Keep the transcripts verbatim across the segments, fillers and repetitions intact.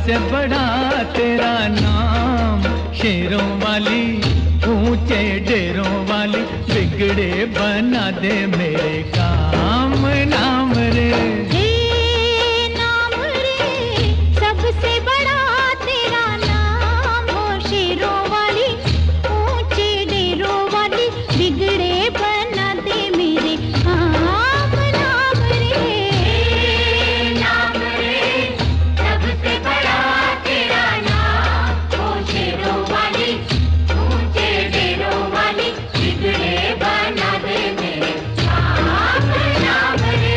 सबसे बड़ा तेरा नाम, शेरों वाली ऊंचे डेरों वाली, बिगड़े बना दे मेरे काम नाम रे। हे नाम रे, सबसे बड़ा तेरा नाम हो, शेरों वाली ऊंचे डेरों वाली, बिगड़े बना दे मेरे काम नाम रे। नाम रे, सबसे बड़ा तेरा नाम हो, शेरों वाली ऊंचे डेरों वाली, बिगड़े बना दे मेरे काम नाम रे।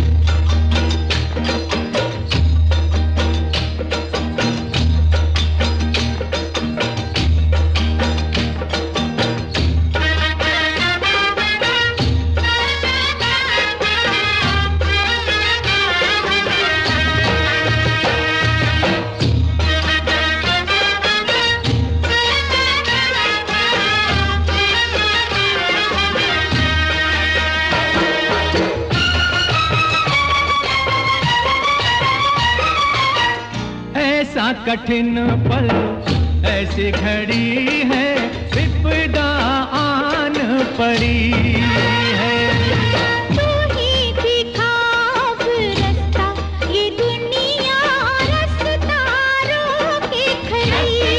ऐसा कठिन पल, ऐसी घड़ी है, विपदा आन पड़ी है। तू ही दिखा अब रास्ता, ये दुनिया रास्ता रोके खड़ी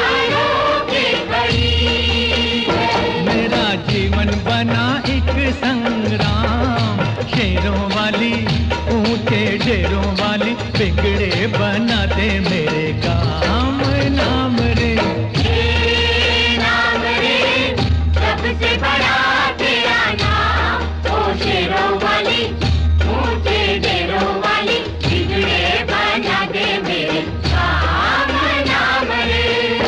है। मेरा जीवन बना एक संग्राम, शेरों वाली ऊंचे डेरों वाली, बिगड़े बना दे मेरे काम नाम रे। नाम रे, सबसे बड़ा तेरा नाम हो, शेरों वाली ऊंचे डेरों वाली, बिगड़े बना दे मेरे काम नाम रे।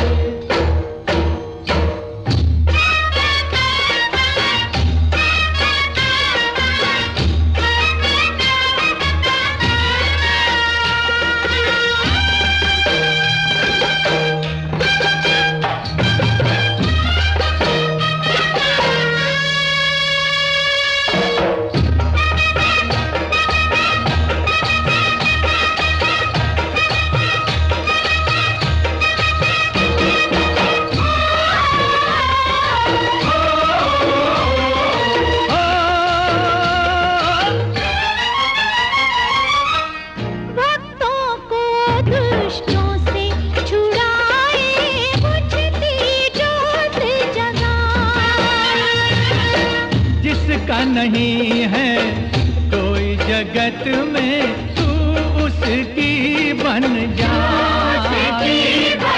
भक्तों को दुष्टों से छुड़ाए, बुझती जोत जगाए। जिसका नहीं है कोई जगत में, तू उसकी बन जा। उसकी